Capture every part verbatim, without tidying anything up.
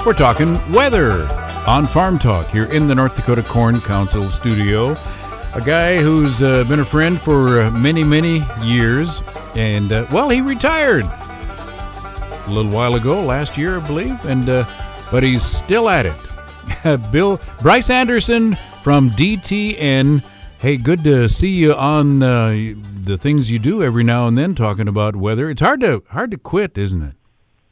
We're talking weather on Farm Talk here in the North Dakota Corn Council studio. A guy who's uh, been a friend for uh, many, many years. And, uh, well, he retired a little while ago, last year, I believe. And uh, but he's still at it. Bill Bryce Anderson from D T N. Hey, good to see you on uh, the things you do every now and then, talking about weather. It's hard to hard to quit, isn't it?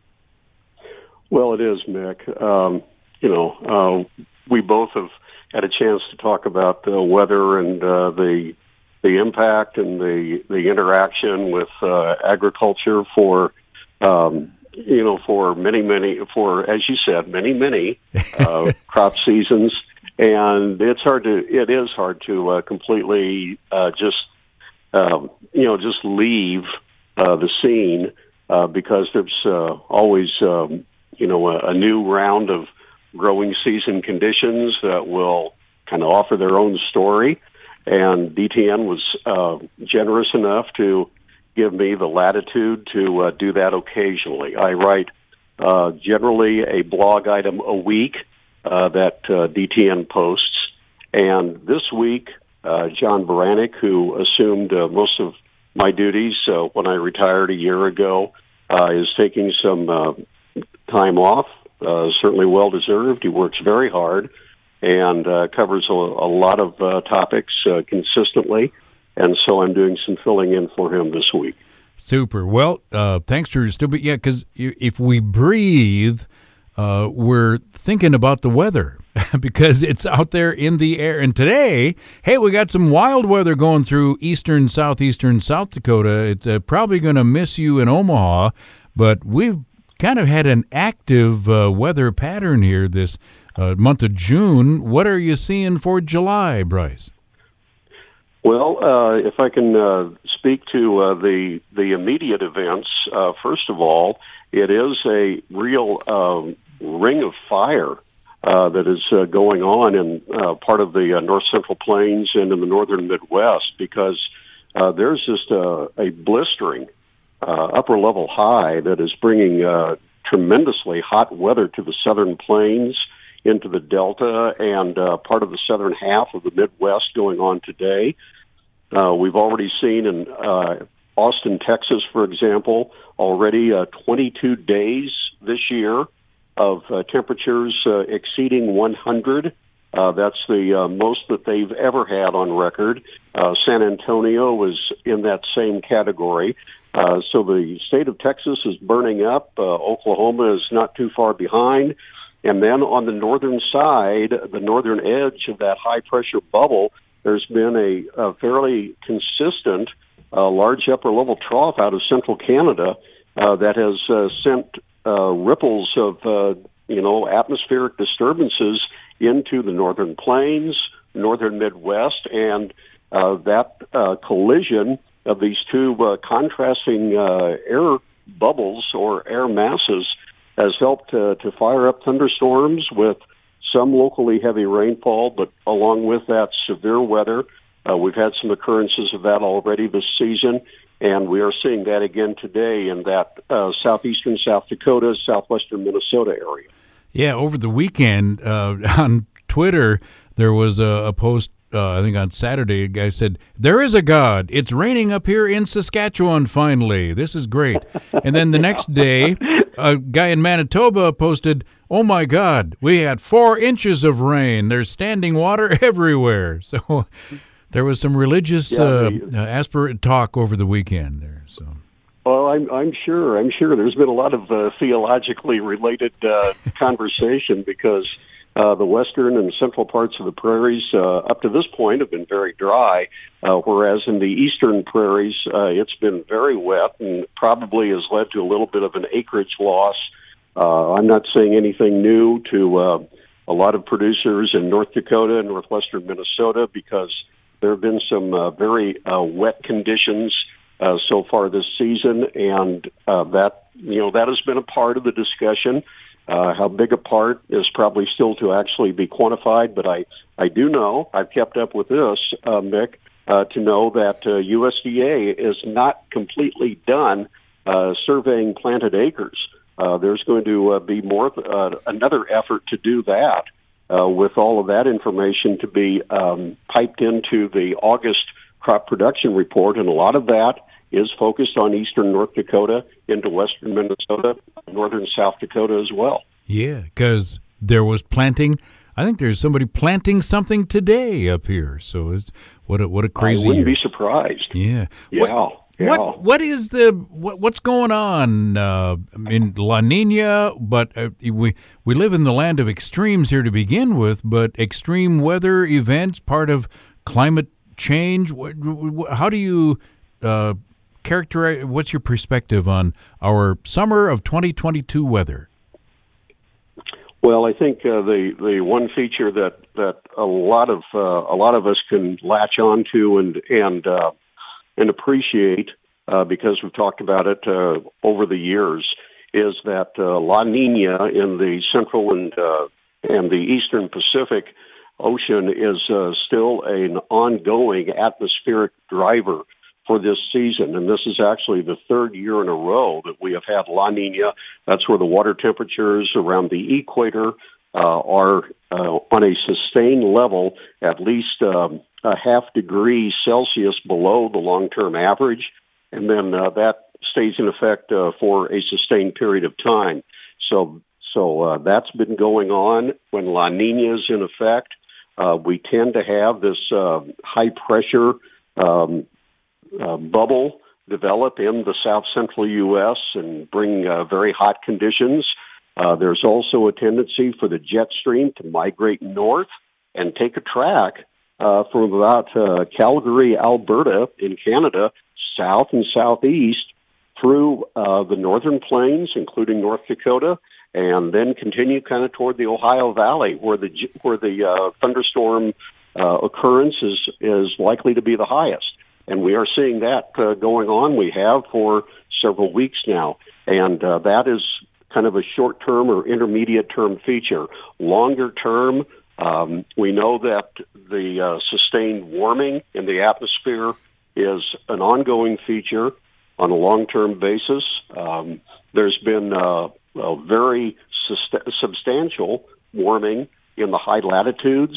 Well, it is, Mick. Um, you know, uh, we both have had a chance to talk about the weather and uh, the the impact and the the interaction with uh, agriculture for um, you know for many many for as you said many many uh, crop seasons. And it's hard to, it is hard to uh, completely uh, just, um, you know, just leave uh, the scene uh, because there's uh, always, um, you know, a, a new round of growing season conditions that will kind of offer their own story. And D T N was uh, generous enough to give me the latitude to uh, do that occasionally. I write uh, generally a blog item a week. Uh, that uh, D T N posts. And this week, uh, John Baranek, who assumed uh, most of my duties uh, when I retired a year ago, uh, is taking some uh, time off, uh, certainly well-deserved. He works very hard and uh, covers a, a lot of uh, topics uh, consistently. And so I'm doing some filling in for him this week. Super. Well, uh, thanks for still, but yeah, because if we breathe, Uh, we're thinking about the weather because it's out there in the air. And today, hey, we got some wild weather going through eastern, southeastern South Dakota. It's uh, probably going to miss you in Omaha, but we've kind of had an active uh, weather pattern here this uh, month of June. What are you seeing for July, Bryce? Well, uh, if I can uh, speak to uh, the the immediate events, uh, first of all, it is a real um, ring of fire uh, that is uh, going on in uh, part of the uh, North Central Plains and in the northern Midwest because uh, there's just a, a blistering uh, upper-level high that is bringing uh, tremendously hot weather to the southern plains, into the Delta, and uh, part of the southern half of the Midwest going on today. Uh, we've already seen in uh, Austin, Texas, for example, already uh, twenty-two days this year of uh, temperatures uh, exceeding one hundred. Uh, that's the uh, most that they've ever had on record. Uh, San Antonio was in that same category. Uh, so the state of Texas is burning up. Uh, Oklahoma is not too far behind. And then on the northern side, the northern edge of that high-pressure bubble, there's been a, a fairly consistent uh, large upper-level trough out of central Canada uh, that has uh, sent uh, ripples of, uh, you know, atmospheric disturbances into the northern plains, northern Midwest, and uh, that uh, collision of these two uh, contrasting uh, air bubbles or air masses has helped uh, to fire up thunderstorms with some locally heavy rainfall, but along with that, severe weather. Uh, we've had some occurrences of that already this season, and we are seeing that again today in that uh, southeastern South Dakota, southwestern Minnesota area. Yeah, over the weekend uh, on Twitter, there was a, a post, uh, I think on Saturday, a guy said, "There is a God. It's raining up here in Saskatchewan finally. This is great." And then the next day, a guy in Manitoba posted, "Oh my God, we had four inches of rain. There's standing water everywhere." So there was some religious yeah, uh, uh, aspirate talk over the weekend there. So. Well, I'm, I'm sure. I'm sure there's been a lot of uh, theologically related uh, conversation because uh, the western and central parts of the prairies uh, up to this point have been very dry, uh, whereas in the eastern prairies uh, it's been very wet and probably has led to a little bit of an acreage loss. Uh, I'm not saying anything new to uh, a lot of producers in North Dakota and northwestern Minnesota because there have been some uh, very uh, wet conditions uh, so far this season, and uh, that you know that has been a part of the discussion. Uh, how big a part is probably still to actually be quantified, but I, I do know, I've kept up with this, uh, Mick, uh, to know that uh, U S D A is not completely done uh, surveying planted acres. uh, there's going to uh, be more uh, another effort to do that uh, with all of that information to be um, piped into the August crop production report, and a lot of that is focused on eastern North Dakota into western Minnesota, northern South Dakota as well. Yeah, because there was planting. I think there's somebody planting something today up here. So it's what a, what a crazy I wouldn't year. be surprised. Yeah. Yeah. What, yeah. what what is the what, what's going on uh, in La Nina? But uh, we we live in the land of extremes here to begin with. But extreme weather events, part of climate change. What, how do you uh, characterize? What's your perspective on our summer of twenty twenty-two weather? Well, I think uh, the the one feature that, that a lot of uh, a lot of us can latch onto and and uh, and appreciate uh, because we've talked about it uh, over the years is that uh, La Nina in the central and uh, and the eastern Pacific Ocean is uh, still an ongoing atmospheric driver for this season, and this is actually the third year in a row that we have had La Nina. That's where the water temperatures around the equator uh, are uh, on a sustained level, at least um, a half degree Celsius below the long-term average, and then uh, that stays in effect uh, for a sustained period of time. So, so uh, that's been going on. When La Nina is in effect, uh, we tend to have this uh, high-pressure um, Uh, bubble develop in the south central U S and bring uh, very hot conditions. Uh, there's also a tendency for the jet stream to migrate north and take a track uh, from about uh, Calgary, Alberta in Canada, south and southeast through uh, the northern plains, including North Dakota, and then continue kind of toward the Ohio Valley, where the where the uh, thunderstorm uh, occurrence is is likely to be the highest. And we are seeing that uh, going on. We have for several weeks now. And uh, that is kind of a short-term or intermediate-term feature. Longer-term, um, we know that the uh, sustained warming in the atmosphere is an ongoing feature on a long-term basis. Um, there's been uh, a very sust- substantial warming in the high latitudes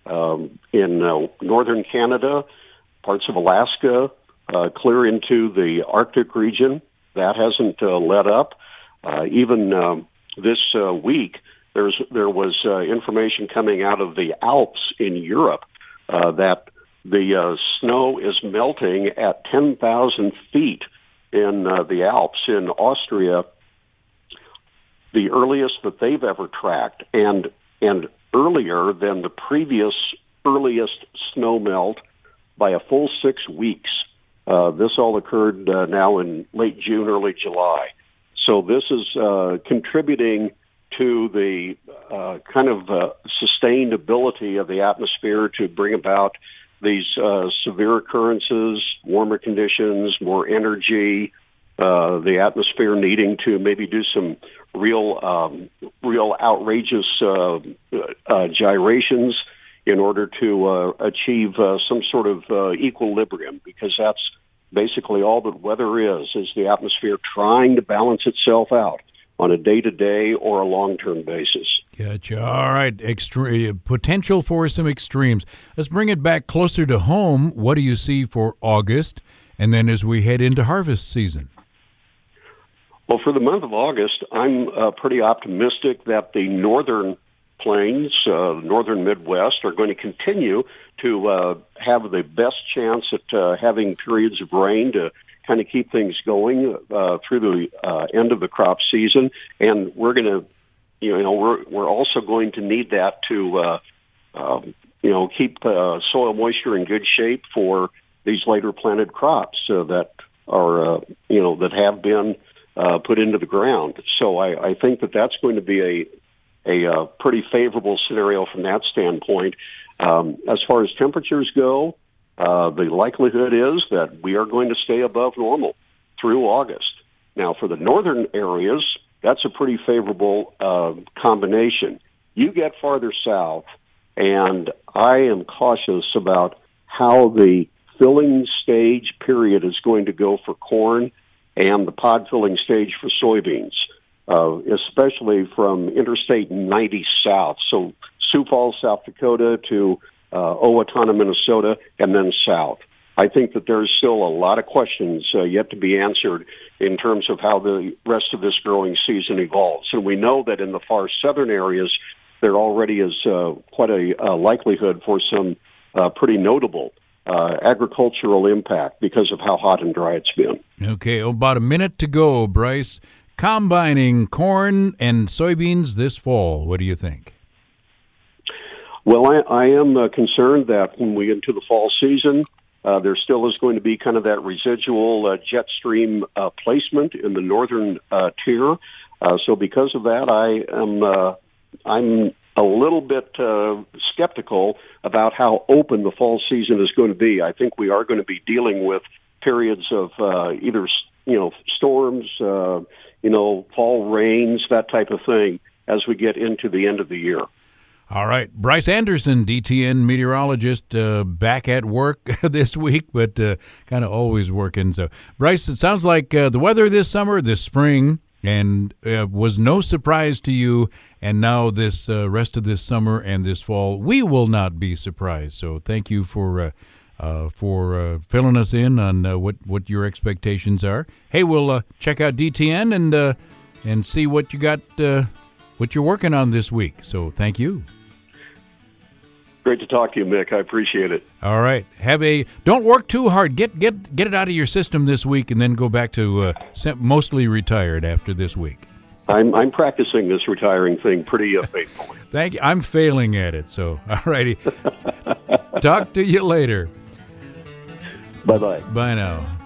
um, in uh, northern Canada, parts of Alaska, uh, clear into the Arctic region. That hasn't uh, let up. Uh, even um, this uh, week, there's there was uh, information coming out of the Alps in Europe uh, that the uh, snow is melting at ten thousand feet in uh, the Alps in Austria, the earliest that they've ever tracked, and and earlier than the previous earliest snow melt by a full six weeks. Uh, this all occurred uh, now in late June, early July. So this is uh, contributing to the uh, kind of uh, sustained ability of the atmosphere to bring about these uh, severe occurrences, warmer conditions, more energy, uh, the atmosphere needing to maybe do some real, um, real outrageous uh, uh, gyrations in order to uh, achieve uh, some sort of uh, equilibrium, because that's basically all that weather is, is the atmosphere trying to balance itself out on a day-to-day or a long-term basis. Gotcha. All right. Extre- potential for some extremes. Let's bring it back closer to home. What do you see for August, and then as we head into harvest season? Well, for the month of August, I'm uh, pretty optimistic that the northern plains, uh, northern Midwest, are going to continue to uh, have the best chance at uh, having periods of rain to kind of keep things going uh, through the uh, end of the crop season. And we're going to, you know, we're we're also going to need that to, uh, um, you know, keep uh, soil moisture in good shape for these later planted crops uh, that are, uh, you know, that have been uh, put into the ground. So I, I think that that's going to be a a uh, pretty favorable scenario from that standpoint. Um, as far as temperatures go, uh, the likelihood is that we are going to stay above normal through August. Now, for the northern areas, that's a pretty favorable uh, combination. You get farther south, and I am cautious about how the filling stage period is going to go for corn and the pod filling stage for soybeans. uh, especially from Interstate ninety south. So Sioux Falls, South Dakota to uh, Owatonna, Minnesota, and then south. I think that there's still a lot of questions uh, yet to be answered in terms of how the rest of this growing season evolves. And we know that in the far southern areas, there already is uh, quite a, a likelihood for some uh, pretty notable uh, agricultural impact because of how hot and dry it's been. Okay, about a minute to go, Bryce. Combining corn and soybeans this fall, what do you think? Well, I, I am uh, concerned that when we get into the fall season, uh, there still is going to be kind of that residual uh, jet stream uh, placement in the northern uh, tier. Uh, so because of that, I am uh, I'm a little bit uh, skeptical about how open the fall season is going to be. I think we are going to be dealing with periods of uh, either you know storms, uh, you know fall rains, that type of thing, as we get into the end of the year. All right. Bryce Anderson, D T N meteorologist, uh, back at work this week, but uh, kind of always working. So, Bryce, it sounds like uh, the weather this summer, this spring, and uh, was no surprise to you, and now this uh, rest of this summer and this fall, we will not be surprised. So thank you for uh, uh, for uh, filling us in on uh, what, what your expectations are. Hey, we'll uh, check out D T N and uh, and see what you got, uh, what you're working on this week. So thank you. Great to talk to you, Mick. I appreciate it. All right. Have a don't work too hard. Get get get it out of your system this week, and then go back to uh, mostly retired after this week. I'm I'm practicing this retiring thing pretty uh, faithfully. Thank you. I'm failing at it. So, all righty. Talk to you later. Bye bye. Bye now.